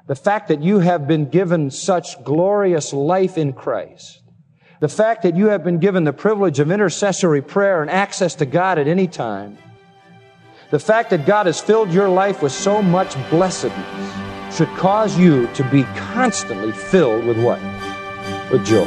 the fact that you have been given such glorious life in Christ, the fact that you have been given the privilege of intercessory prayer and access to God at any time, the fact that God has filled your life with so much blessedness should cause you to be constantly filled with what? With joy.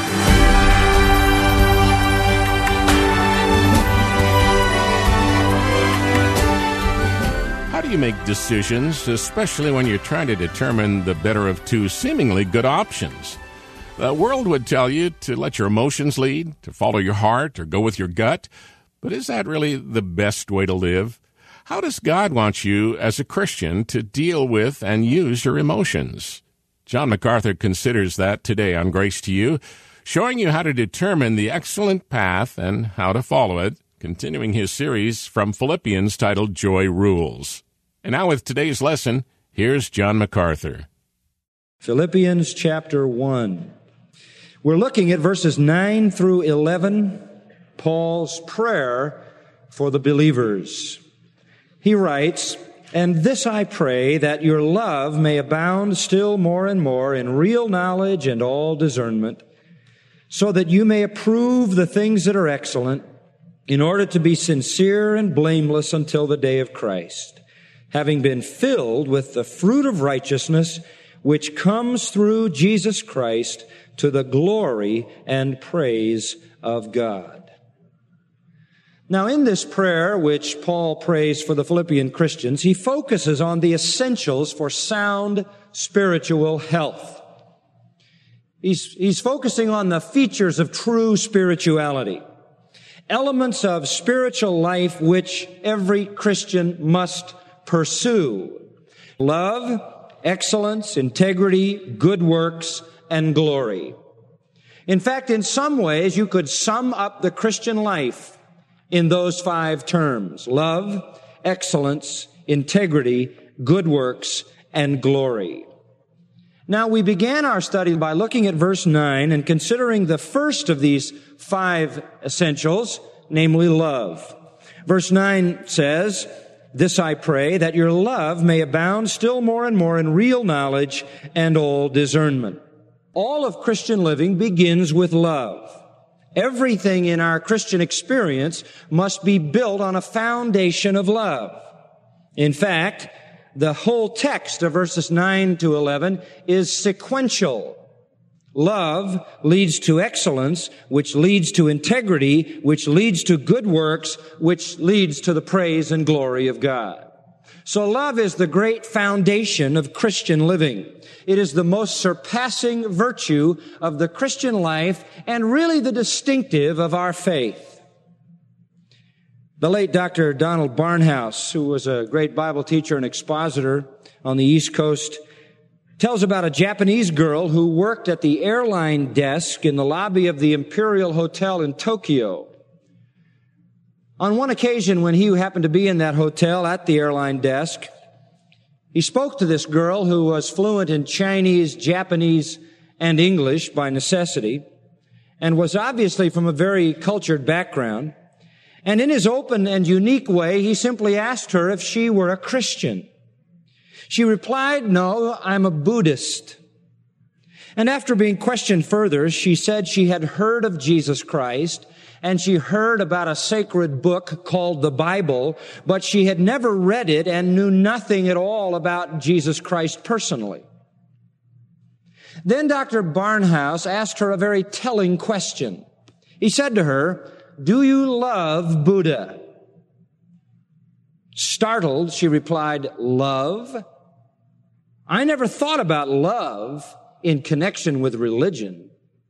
How do you make decisions, especially when you're trying to determine the better of two seemingly good options? The world would tell you to let your emotions lead, to follow your heart, or go with your gut. But is that really the best way to live? How does God want you as a Christian to deal with and use your emotions? John MacArthur considers that today on Grace to You, showing you how to determine the excellent path and how to follow it, continuing his series from Philippians titled Joy Rules. And now with today's lesson, here's John MacArthur. Philippians chapter 1. We're looking at verses 9 through 11, Paul's prayer for the believers. He writes, "And this I pray, that your love may abound still more and more in real knowledge and all discernment, so that you may approve the things that are excellent, in order to be sincere and blameless until the day of Christ, having been filled with the fruit of righteousness, which comes through Jesus Christ to the glory and praise of God." Now, in this prayer, which Paul prays for the Philippian Christians, he focuses on the essentials for sound spiritual health. He's focusing on the features of true spirituality, elements of spiritual life which every Christian must pursue: love, excellence, integrity, good works, and glory. In fact, in some ways, you could sum up the Christian life in those 5 terms: love, excellence, integrity, good works, and glory. Now, we began our study by looking at verse 9 and considering the first of these 5 essentials, namely love. Verse 9 says, "This I pray, that your love may abound still more and more in real knowledge and all discernment." All of Christian living begins with love. Everything in our Christian experience must be built on a foundation of love. In fact, the whole text of verses 9 to 11 is sequential. Love leads to excellence, which leads to integrity, which leads to good works, which leads to the praise and glory of God. So love is the great foundation of Christian living. It is the most surpassing virtue of the Christian life and really the distinctive of our faith. The late Dr. Donald Barnhouse, who was a great Bible teacher and expositor on the East Coast, tells about a Japanese girl who worked at the airline desk in the lobby of the Imperial Hotel in Tokyo. On one occasion when he happened to be in that hotel at the airline desk, he spoke to this girl who was fluent in Chinese, Japanese, and English by necessity, and was obviously from a very cultured background. And in his open and unique way, he simply asked her if she were a Christian. She replied, "No, I'm a Buddhist." And after being questioned further, she said she had heard of Jesus Christ, and she heard about a sacred book called the Bible, but she had never read it and knew nothing at all about Jesus Christ personally. Then Dr. Barnhouse asked her a very telling question. He said to her, "Do you love Buddha?" Startled, she replied, "Love? I never thought about love in connection with religion."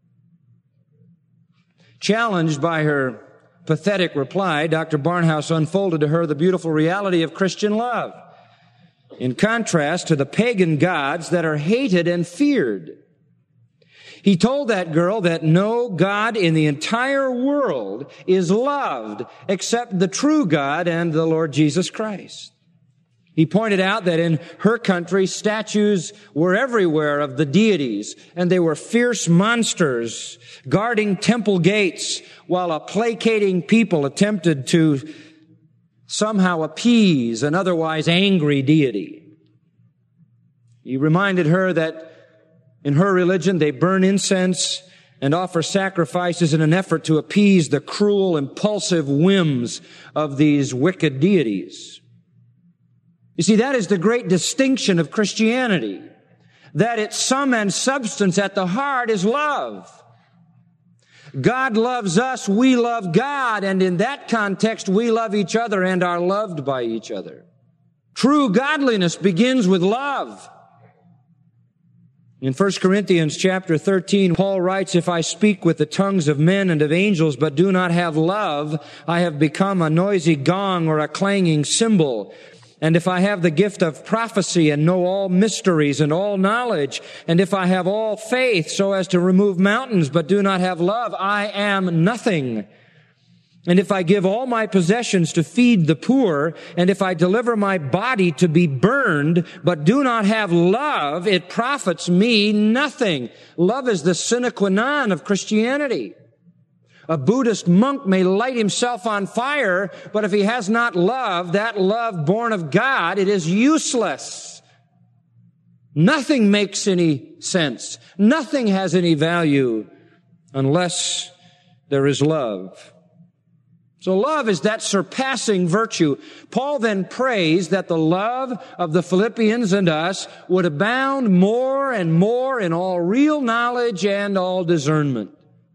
Challenged by her pathetic reply, Dr. Barnhouse unfolded to her the beautiful reality of Christian love, in contrast to the pagan gods that are hated and feared. He told that girl that no God in the entire world is loved except the true God and the Lord Jesus Christ. He pointed out that in her country, statues were everywhere of the deities, and they were fierce monsters guarding temple gates, while a placating people attempted to somehow appease an otherwise angry deity. He reminded her that in her religion they burn incense and offer sacrifices in an effort to appease the cruel, impulsive whims of these wicked deities. You see, that is the great distinction of Christianity, that its sum and substance at the heart is love. God loves us, we love God, and in that context we love each other and are loved by each other. True godliness begins with love. In 1 Corinthians chapter 13, Paul writes, "If I speak with the tongues of men and of angels, but do not have love, I have become a noisy gong or a clanging cymbal. And if I have the gift of prophecy and know all mysteries and all knowledge, and if I have all faith so as to remove mountains, but do not have love, I am nothing. And if I give all my possessions to feed the poor, and if I deliver my body to be burned, but do not have love, it profits me nothing." Love is the sine qua non of Christianity. A Buddhist monk may light himself on fire, but if he has not love, that love born of God, it is useless. Nothing makes any sense. Nothing has any value unless there is love. So love is that surpassing virtue. Paul then prays that the love of the Philippians and us would abound more and more in all real knowledge and all discernment.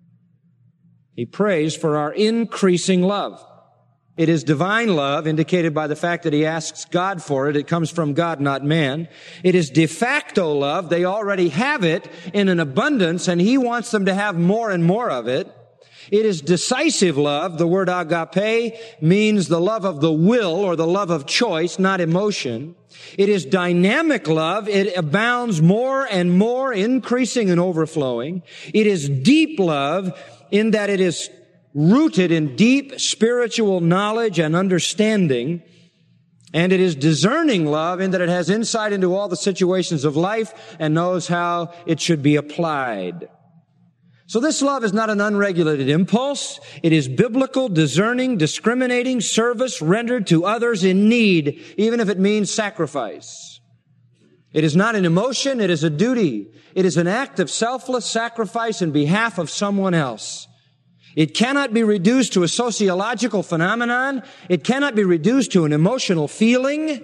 He prays for our increasing love. It is divine love, indicated by the fact that he asks God for it. It comes from God, not man. It is de facto love. They already have it in an abundance, and he wants them to have more and more of it. It is decisive love. The word agape means the love of the will or the love of choice, not emotion. It is dynamic love. It abounds more and more, increasing and overflowing. It is deep love in that it is rooted in deep spiritual knowledge and understanding. And it is discerning love in that it has insight into all the situations of life and knows how it should be applied. So this love is not an unregulated impulse. It is biblical, discerning, discriminating service rendered to others in need, even if it means sacrifice. It is not an emotion, it is a duty. It is an act of selfless sacrifice in behalf of someone else. It cannot be reduced to a sociological phenomenon. It cannot be reduced to an emotional feeling.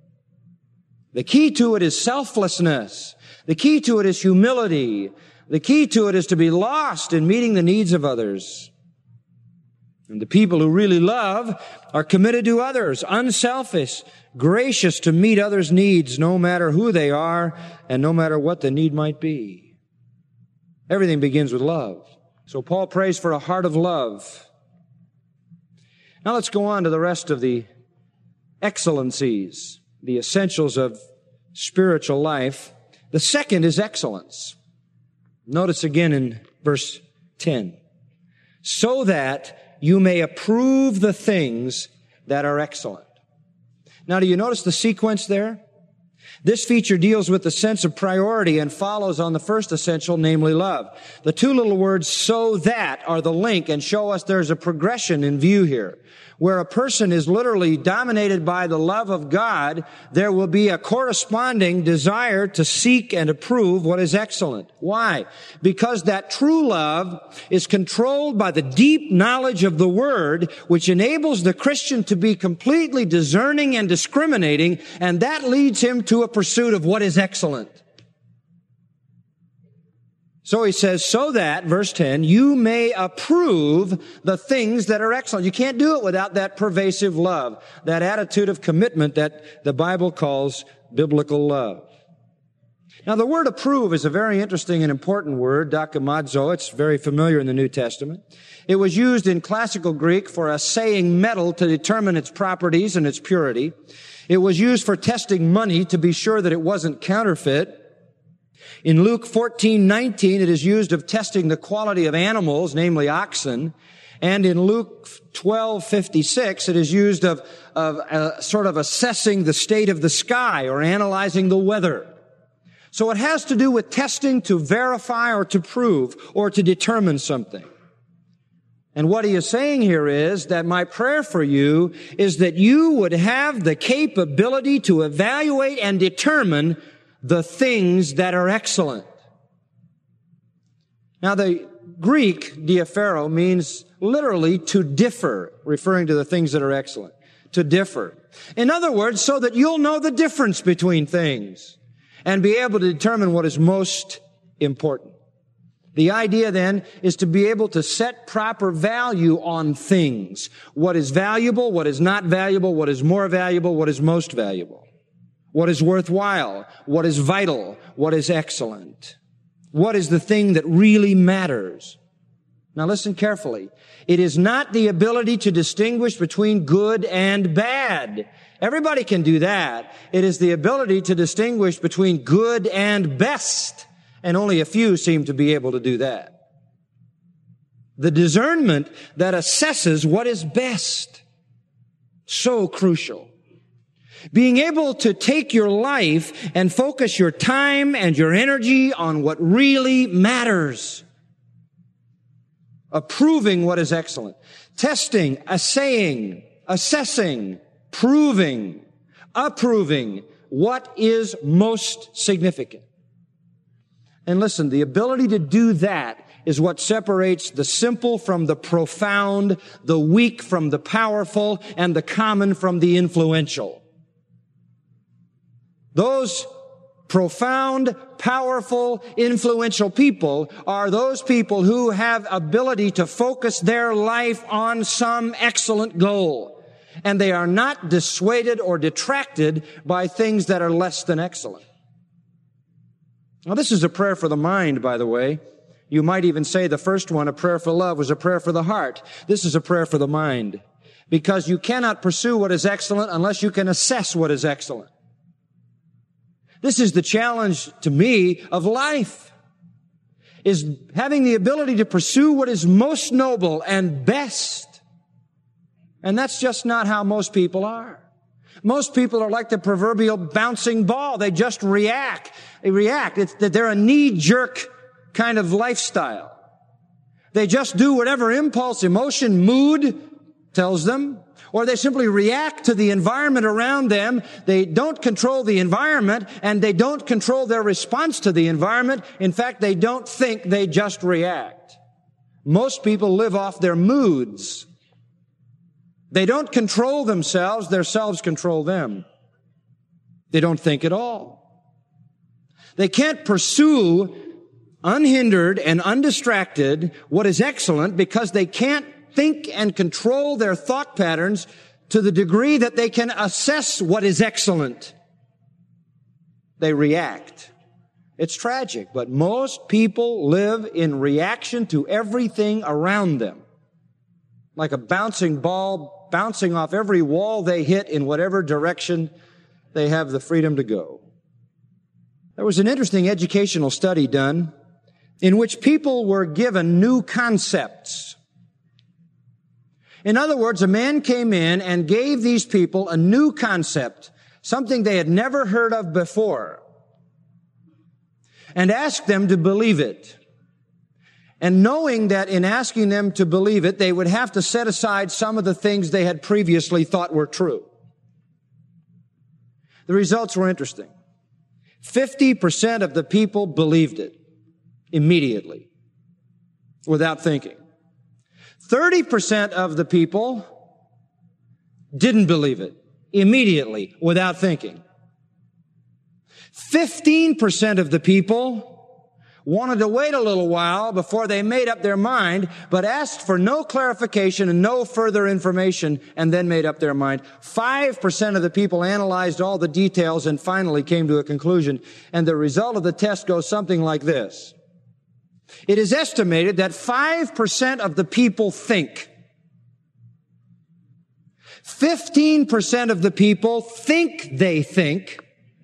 The key to it is selflessness. The key to it is humility. The key to it is to be lost in meeting the needs of others. And the people who really love are committed to others, unselfish, gracious to meet others' needs no matter who they are and no matter what the need might be. Everything begins with love. So Paul prays for a heart of love. Now let's go on to the rest of the excellencies, the essentials of spiritual life. The second is excellence. Notice again in verse 10. So that you may approve the things that are excellent. Now, do you notice the sequence there? This feature deals with the sense of priority and follows on the first essential, namely love. The two little words, so that, are the link and show us there's a progression in view here. Where a person is literally dominated by the love of God, there will be a corresponding desire to seek and approve what is excellent. Why? Because that true love is controlled by the deep knowledge of the Word, which enables the Christian to be completely discerning and discriminating, and that leads him to a pursuit of what is excellent. So he says, so that, verse 10, you may approve the things that are excellent. You can't do it without that pervasive love, that attitude of commitment that the Bible calls biblical love. Now, the word approve is a very interesting and important word, dokimazo. It's very familiar in the New Testament. It was used in classical Greek for assaying metal to determine its properties and its purity. It was used for testing money to be sure that it wasn't counterfeit. In Luke 14:19, it is used of testing the quality of animals, namely oxen. And in Luke 12:56, it is used of sort of assessing the state of the sky or analyzing the weather. So it has to do with testing to verify or to prove or to determine something. And what he is saying here is that my prayer for you is that you would have the capability to evaluate and determine the things that are excellent. Now, the Greek diaphero means literally to differ, referring to the things that are excellent. To differ. In other words, so that you'll know the difference between things and be able to determine what is most important. The idea then is to be able to set proper value on things. What is valuable, what is not valuable, what is more valuable, what is most valuable. What is worthwhile, what is vital, what is excellent. What is the thing that really matters? Now listen carefully. It is not the ability to distinguish between good and bad. Everybody can do that. It is the ability to distinguish between good and best. And only a few seem to be able to do that. The discernment that assesses what is best. So crucial. Being able to take your life and focus your time and your energy on what really matters. Approving what is excellent. Testing, assaying, assessing, proving, approving what is most significant. And listen, the ability to do that is what separates the simple from the profound, the weak from the powerful, and the common from the influential. Those profound, powerful, influential people are those people who have ability to focus their life on some excellent goal. And they are not dissuaded or detracted by things that are less than excellent. Now, this is a prayer for the mind, by the way. You might even say the first one, a prayer for love, was a prayer for the heart. This is a prayer for the mind. Because you cannot pursue what is excellent unless you can assess what is excellent. This is the challenge to me of life, is having the ability to pursue what is most noble and best. And that's just not how most people are. Most people are like the proverbial bouncing ball. They just react. They react. It's that they're a knee-jerk kind of lifestyle. They just do whatever impulse, emotion, mood tells them, or they simply react to the environment around them. They don't control the environment, and they don't control their response to the environment. In fact, they don't think, they just react. Most people live off their moods. They don't control themselves, their selves control them. They don't think at all. They can't pursue unhindered and undistracted what is excellent because they can't think and control their thought patterns to the degree that they can assess what is excellent. They react. It's tragic, but most people live in reaction to everything around them. Like a bouncing ball, bouncing off every wall they hit in whatever direction they have the freedom to go. There was an interesting educational study done in which people were given new concepts. In other words, a man came in and gave these people a new concept, something they had never heard of before, and asked them to believe it. And knowing that in asking them to believe it, they would have to set aside some of the things they had previously thought were true. The results were interesting. 50% of the people believed it immediately, without thinking. 30% of the people didn't believe it immediately, without thinking. 15% of the people wanted to wait a little while before they made up their mind, but asked for no clarification and no further information, and then made up their mind. 5% of the people analyzed all the details and finally came to a conclusion. And the result of the test goes something like this. It is estimated that 5% of the people think. 15% of the people think they think.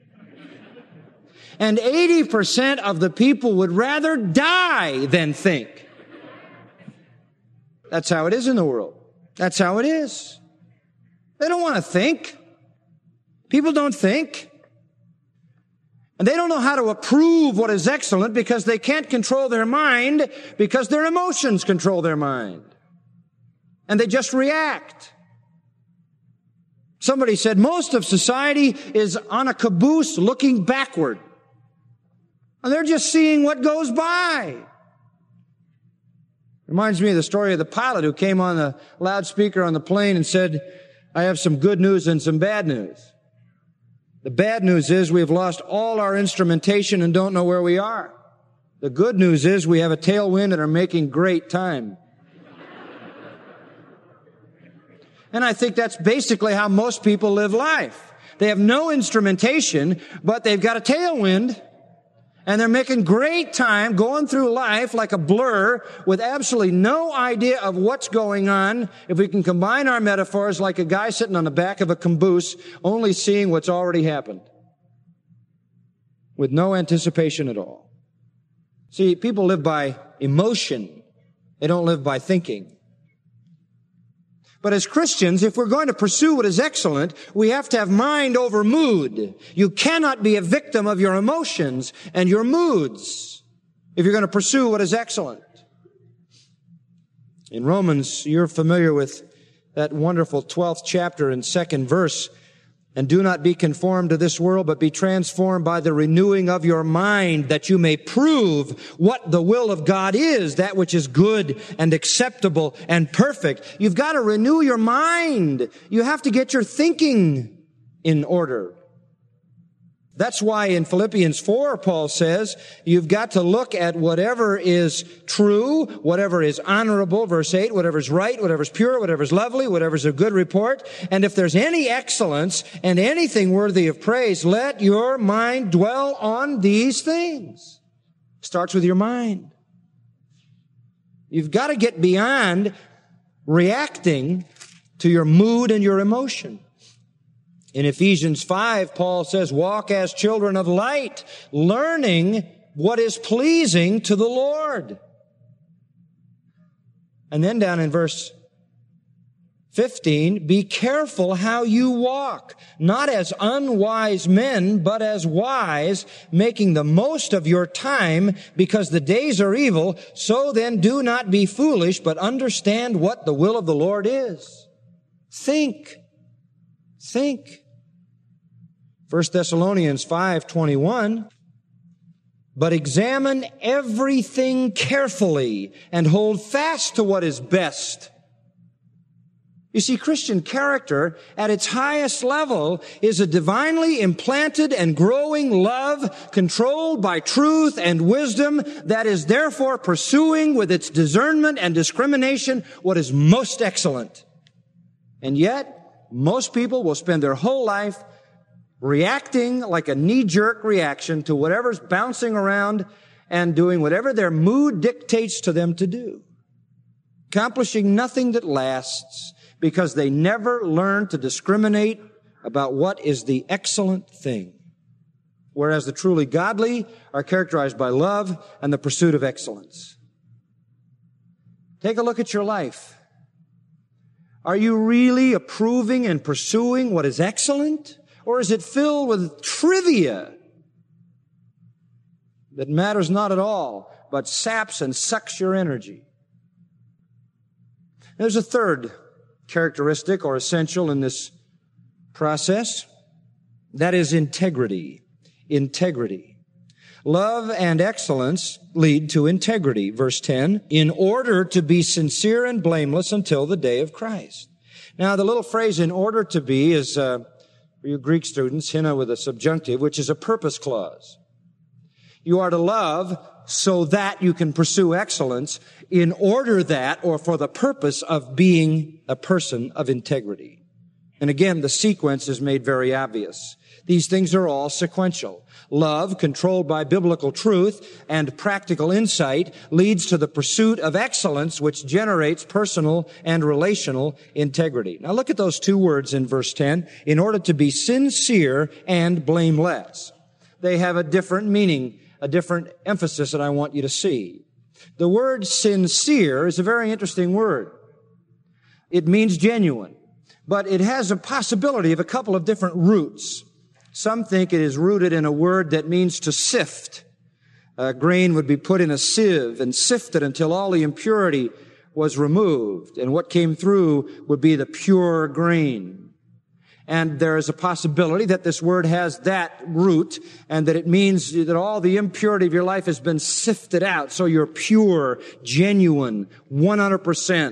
And 80% of the people would rather die than think. That's how it is in the world. That's how it is. They don't want to think. People don't think. And they don't know how to approve what is excellent because they can't control their mind because their emotions control their mind. And they just react. Somebody said most of society is on a caboose looking backward. And they're just seeing what goes by. Reminds me of the story of the pilot who came on the loudspeaker on the plane and said, I have some good news and some bad news. The bad news is we've lost all our instrumentation and don't know where we are. The good news is we have a tailwind and are making great time. And I think that's basically how most people live life. They have no instrumentation, but they've got a tailwind, and they're making great time going through life like a blur with absolutely no idea of what's going on. If we can combine our metaphors, like a guy sitting on the back of a caboose, only seeing what's already happened, with no anticipation at all. See, people live by emotion. They don't live by thinking. But as Christians, if we're going to pursue what is excellent, we have to have mind over mood. You cannot be a victim of your emotions and your moods if you're going to pursue what is excellent. In Romans, you're familiar with that wonderful 12th chapter and 2nd verse. And do not be conformed to this world, but be transformed by the renewing of your mind, that you may prove what the will of God is, that which is good and acceptable and perfect. You've got to renew your mind. You have to get your thinking in order. That's why in Philippians 4, Paul says, you've got to look at whatever is true, whatever is honorable, verse 8, whatever is right, whatever is pure, whatever is lovely, whatever is of good report. And if there's any excellence and anything worthy of praise, let your mind dwell on these things. Starts with your mind. You've got to get beyond reacting to your mood and your emotion. In Ephesians 5, Paul says, walk as children of light, learning what is pleasing to the Lord. And then down in verse 15, be careful how you walk, not as unwise men, but as wise, making the most of your time, because the days are evil. So then do not be foolish, but understand what the will of the Lord is. Think. 1 Thessalonians 5:21, but examine everything carefully and hold fast to what is best. You see, Christian character at its highest level is a divinely implanted and growing love controlled by truth and wisdom that is therefore pursuing with its discernment and discrimination what is most excellent. And yet, most people will spend their whole life reacting like a knee-jerk reaction to whatever's bouncing around and doing whatever their mood dictates to them to do, accomplishing nothing that lasts because they never learn to discriminate about what is the excellent thing. Whereas the truly godly are characterized by love and the pursuit of excellence. Take a look at your life. Are you really approving and pursuing what is excellent? Or is it filled with trivia that matters not at all, but saps and sucks your energy? There's a third characteristic or essential in this process. That is integrity. Integrity. Love and excellence lead to integrity. Verse 10, in order to be sincere and blameless until the day of Christ. Now, the little phrase in order to be is, for you Greek students, hina with a subjunctive, which is a purpose clause. You are to love so that you can pursue excellence in order that, or for the purpose of being a person of integrity. And again, the sequence is made very obvious. These things are all sequential. Love, controlled by biblical truth and practical insight, leads to the pursuit of excellence, which generates personal and relational integrity. Now look at those two words in verse 10, in order to be sincere and blameless. They have a different meaning, a different emphasis that I want you to see. The word sincere is a very interesting word. It means genuine, but it has a possibility of a couple of different roots. Some think it is rooted in a word that means to sift. Grain would be put in a sieve and sifted until all the impurity was removed, and what came through would be the pure grain. And there is a possibility that this word has that root and that it means that all the impurity of your life has been sifted out. So you're pure, genuine, 100%.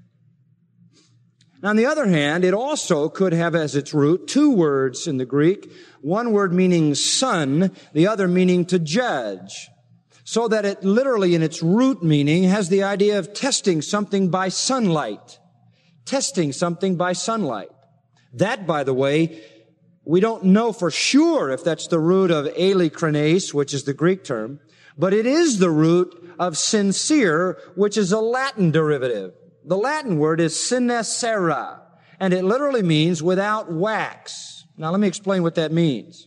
Now, on the other hand, it also could have as its root two words in the Greek. One word meaning son, the other meaning to judge. So that it literally in its root meaning has the idea of testing something by sunlight. Testing something by sunlight. That, by the way, we don't know for sure if that's the root of eilekrenes, which is the Greek term, but it is the root of sincere, which is a Latin derivative. The Latin word is sincera, and it literally means without wax. Now, let me explain what that means.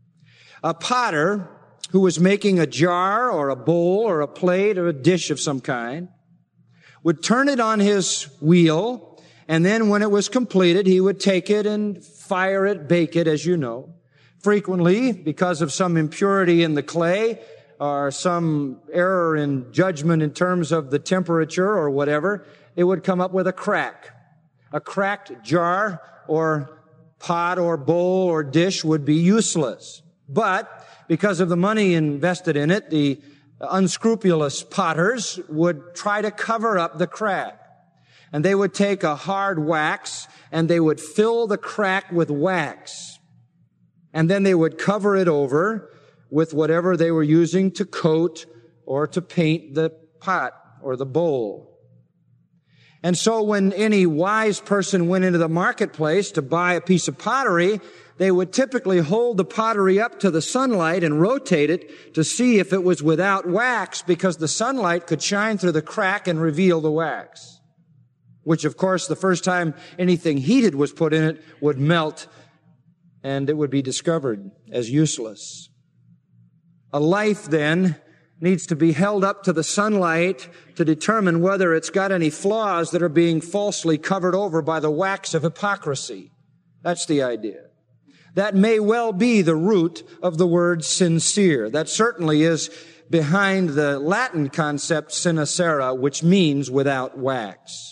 A potter who was making a jar or a bowl or a plate or a dish of some kind would turn it on his wheel, and then when it was completed, he would take it and fire it, bake it, as you know. Frequently, because of some impurity in the clay or some error in judgment in terms of the temperature or whatever, it would come up with a crack. A cracked jar or pot or bowl or dish would be useless. But because of the money invested in it, the unscrupulous potters would try to cover up the crack. And they would take a hard wax and they would fill the crack with wax. And then they would cover it over with whatever they were using to coat or to paint the pot or the bowl. And so when any wise person went into the marketplace to buy a piece of pottery, they would typically hold the pottery up to the sunlight and rotate it to see if it was without wax, because the sunlight could shine through the crack and reveal the wax. Which, of course, the first time anything heated was put in it would melt and it would be discovered as useless. A life, then, needs to be held up to the sunlight to determine whether it's got any flaws that are being falsely covered over by the wax of hypocrisy. That's the idea. That may well be the root of the word sincere. That certainly is behind the Latin concept sincera, which means without wax.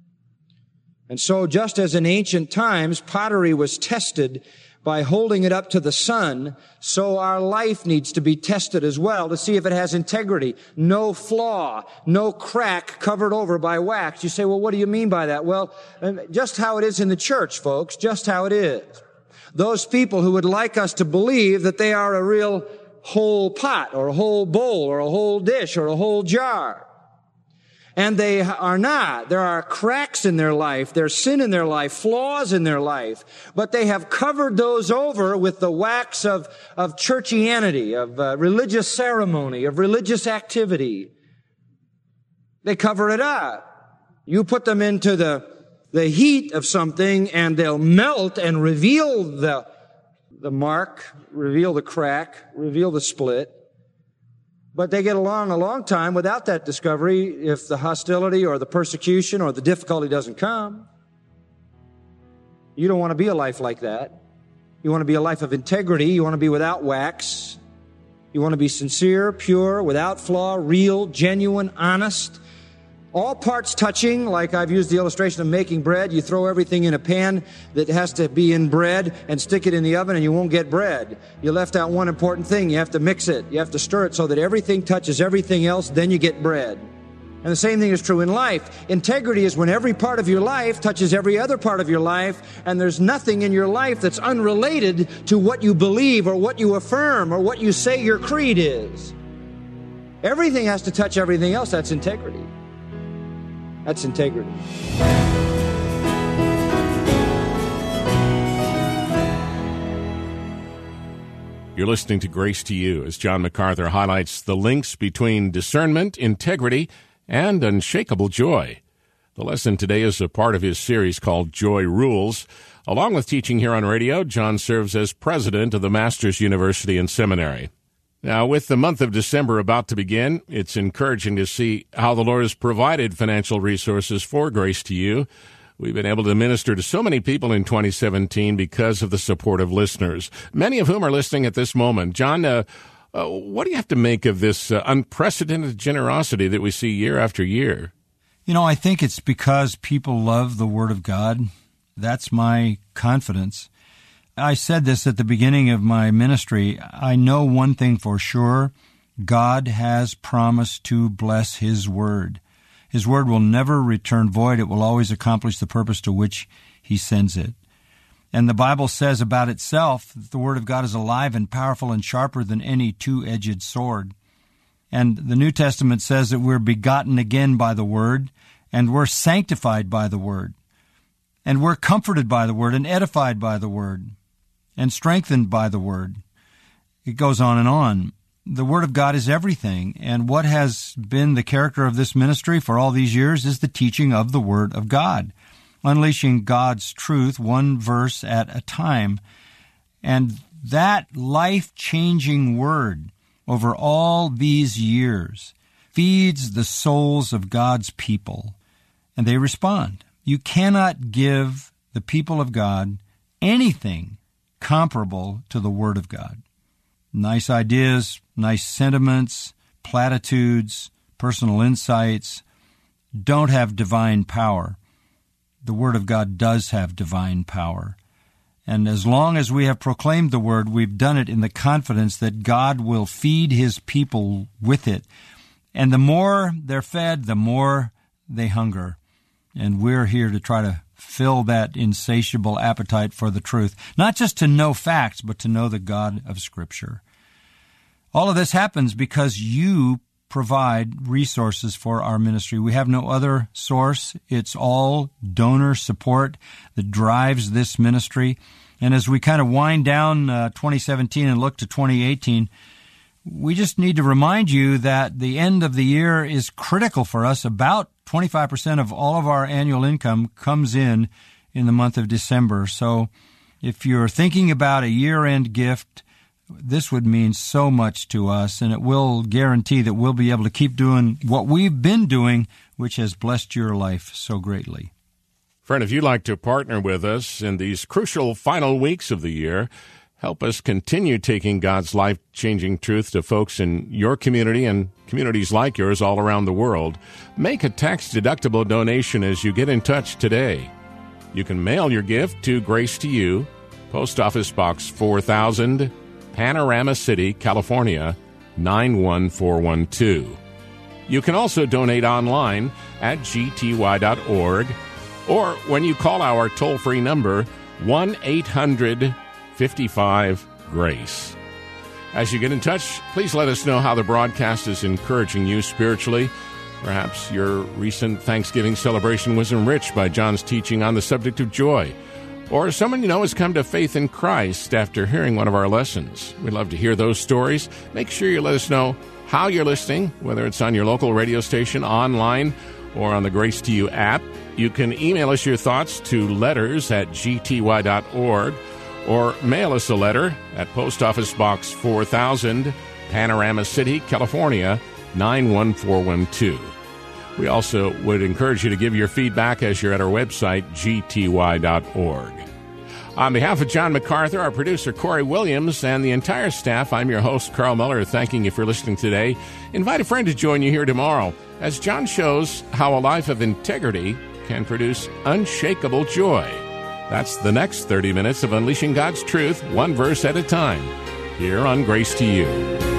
And so just as in ancient times pottery was tested by holding it up to the sun, so our life needs to be tested as well to see if it has integrity, no flaw, no crack covered over by wax. You say, well, what do you mean by that? Well, just how it is in the church, folks, just how it is. Those people who would like us to believe that they are a real whole pot or a whole bowl or a whole dish or a whole jar. And they are not. There are cracks in their life. There's sin in their life, flaws in their life. But they have covered those over with the wax of churchianity, of religious ceremony, of religious activity. They cover it up. You put them into the heat of something and they'll melt and reveal the mark, reveal the crack, reveal the split. But they get along a long time without that discovery if the hostility or the persecution or the difficulty doesn't come. You don't want to be a life like that. You want to be a life of integrity. You want to be without wax. You want to be sincere, pure, without flaw, real, genuine, honest. All parts touching, like I've used the illustration of making bread. You throw everything in a pan that has to be in bread and stick it in the oven and you won't get bread. You left out one important thing. You have to mix it. You have to stir it so that everything touches everything else, then you get bread. And the same thing is true in life. Integrity is when every part of your life touches every other part of your life, and there's nothing in your life that's unrelated to what you believe or what you affirm or what you say your creed is. Everything has to touch everything else. That's integrity. That's integrity. You're listening to Grace to You as John MacArthur highlights the links between discernment, integrity, and unshakable joy. The lesson today is a part of his series called Joy Rules. Along with teaching here on radio, John serves as president of the Masters University and Seminary. Now, with the month of December about to begin, it's encouraging to see how the Lord has provided financial resources for Grace to You. We've been able to minister to so many people in 2017 because of the support of listeners, many of whom are listening at this moment. John, what do you have to make of this unprecedented generosity that we see year after year? You know, I think it's because people love the Word of God. That's my confidence. I said this at the beginning of my ministry. I know one thing for sure. God has promised to bless His Word. His Word will never return void. It will always accomplish the purpose to which He sends it. And the Bible says about itself that the Word of God is alive and powerful and sharper than any two-edged sword. And the New Testament says that we're begotten again by the Word, and we're sanctified by the Word, and we're comforted by the Word, and edified by the Word, and strengthened by the Word. It goes on and on. The Word of God is everything, and what has been the character of this ministry for all these years is the teaching of the Word of God, unleashing God's truth one verse at a time. And that life-changing Word over all these years feeds the souls of God's people, and they respond. You cannot give the people of God anything comparable to the Word of God. Nice ideas, nice sentiments, platitudes, personal insights don't have divine power. The Word of God does have divine power. And as long as we have proclaimed the Word, we've done it in the confidence that God will feed His people with it. And the more they're fed, the more they hunger. And we're here to try to fill that insatiable appetite for the truth, not just to know facts, but to know the God of Scripture. All of this happens because you provide resources for our ministry. We have no other source. It's all donor support that drives this ministry. And as we kind of wind down 2017 and look to 2018, we just need to remind you that the end of the year is critical for us. About 25% of all of our annual income comes in the month of December. So if you're thinking about a year-end gift, this would mean so much to us, and it will guarantee that we'll be able to keep doing what we've been doing, which has blessed your life so greatly. Friend, if you'd like to partner with us in these crucial final weeks of the year, help us continue taking God's life-changing truth to folks in your community and communities like yours all around the world. Make a tax-deductible donation as you get in touch today. You can mail your gift to Grace to You, Post Office Box 4000, Panorama City, California, 91412. You can also donate online at gty.org or when you call our toll-free number, 1-800-55-GRACE. As you get in touch, please let us know how the broadcast is encouraging you spiritually. Perhaps your recent Thanksgiving celebration was enriched by John's teaching on the subject of joy. Or someone you know has come to faith in Christ after hearing one of our lessons. We'd love to hear those stories. Make sure you let us know how you're listening, whether it's on your local radio station, online, or on the Grace to You app. You can email us your thoughts to letters@gty.org or mail us a letter at Post Office Box 4000, Panorama City, California, 91412. We also would encourage you to give your feedback as you're at our website, gty.org. On behalf of John MacArthur, our producer Corey Williams, and the entire staff, I'm your host, Carl Miller, thanking you for listening today. Invite a friend to join you here tomorrow as John shows how a life of integrity can produce unshakable joy. That's the next 30 minutes of Unleashing God's Truth, one verse at a time, here on Grace to You.